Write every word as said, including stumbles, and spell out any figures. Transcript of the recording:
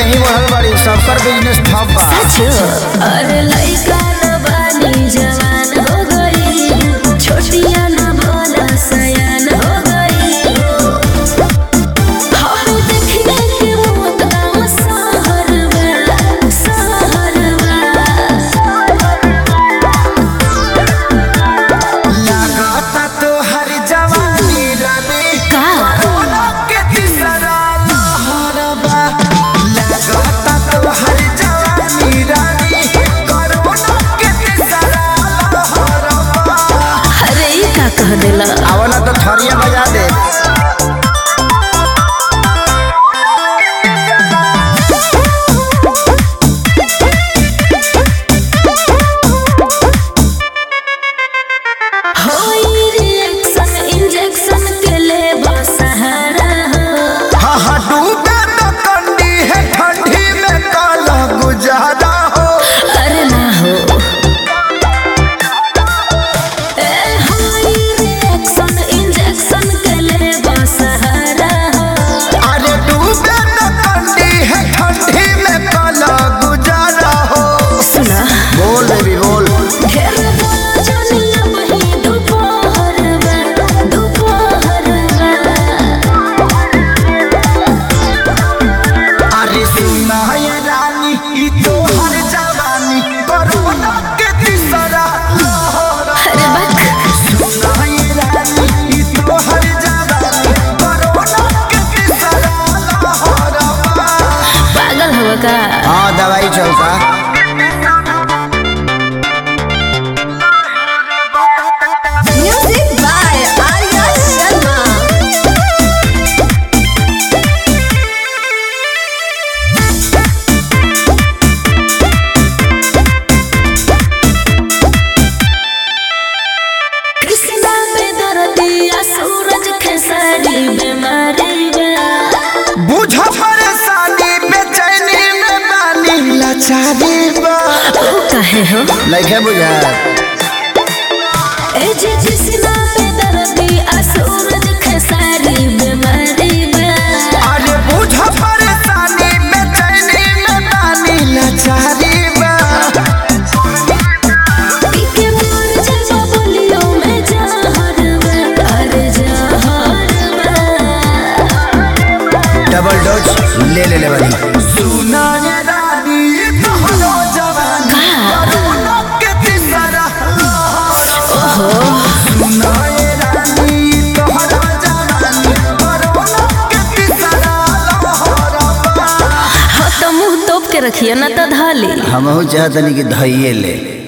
देही बढ़ल बड़ी सबकर बिजनेस ठप बा। अरे लइका न बानी जवान हो गई, छोटिया न बोला सयान हो गई। हम देखने के मौत गाँव सहरवा सहरवा। लागता तो हर जवानी रवि का के तीसरा लहरबा। लागता तो हर जवानी रवि कोरोना के तीसरा लहरबा। अरे ई का कह देला। आवला तो थरिया बजा दे। होई रिएक्शन इंजेक्शन के ले सहारा हो। हाँ हाँ डूबे तो कंडी है ठंडी में काला गुजारा हो। अरे ना हो ए होई रिएक्शन इंजेक्शन के ले सहारा हो। अरे डूबे तो कंडी है ठंडी में काला गुजारा हो। सुना बोल बेबी बोल। ढेर बोला जानिया वही दोपहर में दोपहर में। अरे सुना ये रानी ई तो हर जवानी कोरोना के तीसरा लहर। अरे बक सुना ये रानी ई तो हर जवानी कोरोना के तीसरा लहर। पागल हो का। हाँ दवाई चलता। Music by Arya Sharma. कृष्णा पे दर्दिया सूरज खेसारी बीमारी बा। बुझ परेशानी बेचैनी में बानी लाचारी बा। ओ काहे हो लइके बुझा। ए जे कृष्णा पे दर्दिया सूरज खेसारी बीमारी बा। अरे बुझ परेशानी बेचैनी में बानी लाचारी बा। पी के मर जाबो बोलियो में जहर बा। अरे जहर बा। डबल डोज ले ले ले बनी। सुना ये रानी तोहरो जवानी कोरोना के तीसरा लहर। ओहो सुना ये रानी तोहरो जवानी कोरोना के तीसरा लहर। हाँ तो मुंह तोप के रखिए ना तो धाली। हमहू चाहतनी कि धइये ले।